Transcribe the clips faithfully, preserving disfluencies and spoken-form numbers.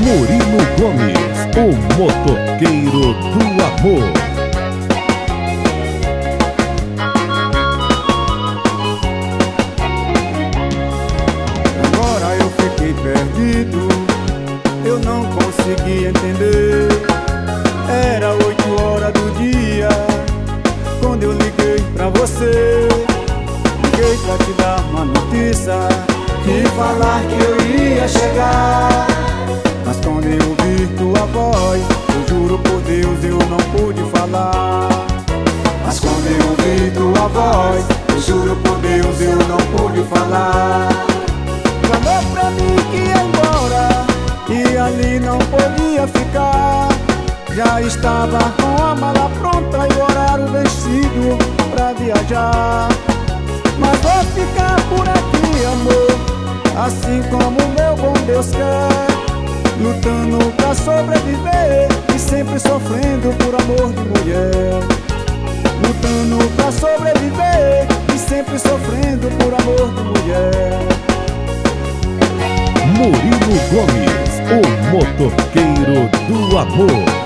Murilo Gomes, o motoqueiro do amor. Agora eu fiquei perdido, eu não consegui entender. Era oito horas do dia, quando eu liguei pra você. Liguei pra te dar uma notícia, te falar que eu ia chegar. Mas quando eu ouvi tua voz, eu juro por Deus eu não pude falar. Mas quando eu ouvi tua voz, eu juro por Deus eu não pude falar. Falou pra mim que ia embora e ali não podia ficar. Já estava com a mala pronta e o horário vencido pra viajar. Mas vou ficar por aqui, amor, assim como meu bom Deus quer, lutando pra sobreviver e sempre sofrendo por amor de mulher. Lutando pra sobreviver e sempre sofrendo por amor de mulher. Murilo Gomes, o motoqueiro do amor.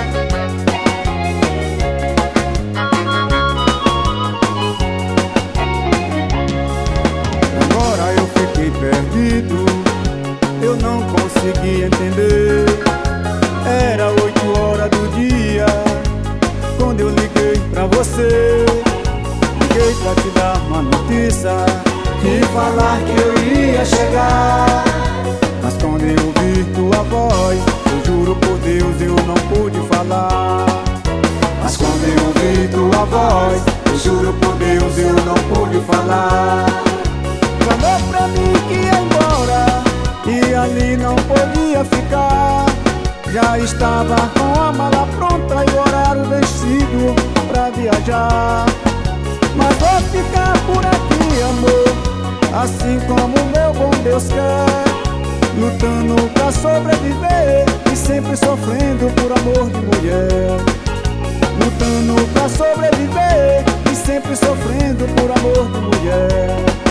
Agora eu fiquei perdido, eu não consegui entender. Era oito horas do dia, quando eu liguei pra você. Liguei pra te dar uma notícia, te falar que eu ia chegar. Mas quando eu ouvi tua voz, eu juro por Deus eu não pude falar. Mas quando eu ouvi tua voz, eu juro por Deus eu não pude falar. Falou pra mim que ia embora e ali não podia ficar. Já estava com a mala pronta e o horário vencido pra viajar. Mas vou ficar por aqui, amor, assim como meu bom Deus quer, lutando pra sobreviver e sempre sofrendo por amor de mulher. Lutando pra sobreviver e sempre sofrendo por amor de mulher.